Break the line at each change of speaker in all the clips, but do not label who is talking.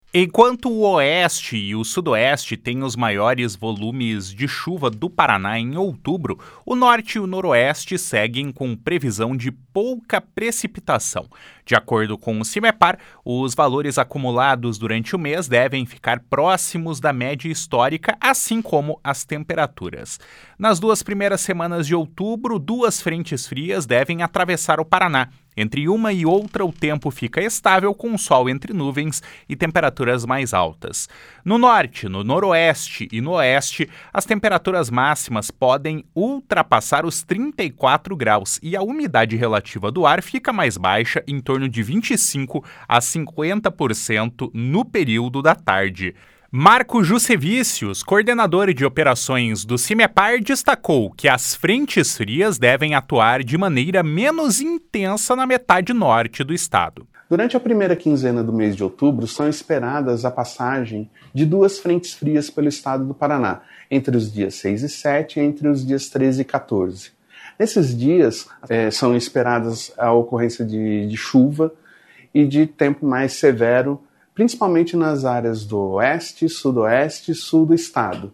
Enquanto o oeste e o sudoeste têm os maiores volumes de chuva do Paraná em outubro, o norte e o noroeste seguem com previsão de pouca precipitação. De acordo com o CIMEPAR, os valores acumulados durante o mês devem ficar próximos da média histórica, assim como as temperaturas. Nas 2 primeiras semanas de outubro, 2 frentes frias devem atravessar o Paraná. Entre uma e outra, o tempo fica estável, com sol entre nuvens e temperaturas mais altas. No norte, no noroeste e no oeste, as temperaturas máximas podem ultrapassar os 34 graus e a umidade relativa do ar fica mais baixa, em torno de 25% a 50% no período da tarde. Marco Jussevicius, coordenador de operações do CIMEPAR, destacou que as frentes frias devem atuar de maneira menos intensa na metade norte do estado.
Durante a primeira quinzena do mês de outubro, são esperadas a passagem de 2 frentes frias pelo estado do Paraná, entre os dias 6 e 7 e entre os dias 13 e 14. Nesses dias, são esperadas a ocorrência de chuva e de tempo mais severo, principalmente nas áreas do oeste, sudoeste e sul do estado.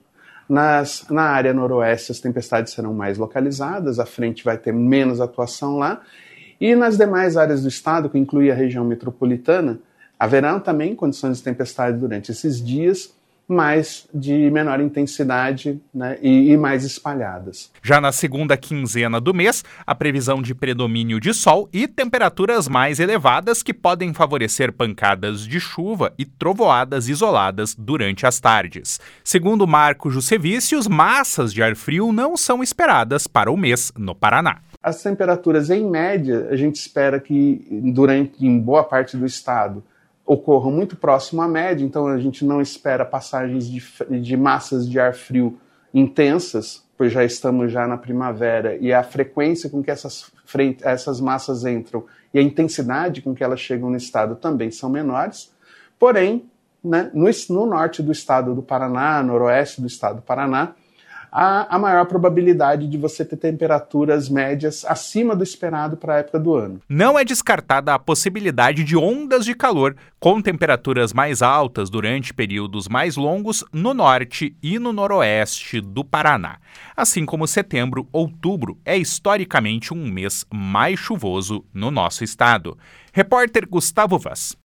Na área noroeste, as tempestades serão mais localizadas, a frente vai ter menos atuação lá, e nas demais áreas do estado, que inclui a região metropolitana, haverão também condições de tempestade durante esses dias, mas de menor intensidade, né, e mais espalhadas.
Já na segunda quinzena do mês, a previsão de predomínio de sol e temperaturas mais elevadas que podem favorecer pancadas de chuva e trovoadas isoladas durante as tardes. Segundo Marco Jussevicius, massas de ar frio não são esperadas para o mês no Paraná.
As temperaturas, em média, a gente espera que em boa parte do estado ocorram muito próximo à média, então a gente não espera passagens de massas de ar frio intensas, pois já estamos já na primavera, e a frequência com que essas massas entram e a intensidade com que elas chegam no estado também são menores. Porém, né, no norte do estado do Paraná, noroeste do estado do Paraná, há a maior probabilidade de você ter temperaturas médias acima do esperado para a época do ano.
Não é descartada a possibilidade de ondas de calor com temperaturas mais altas durante períodos mais longos no norte e no noroeste do Paraná. Assim como setembro, outubro é historicamente um mês mais chuvoso no nosso estado. Repórter Gustavo Vaz.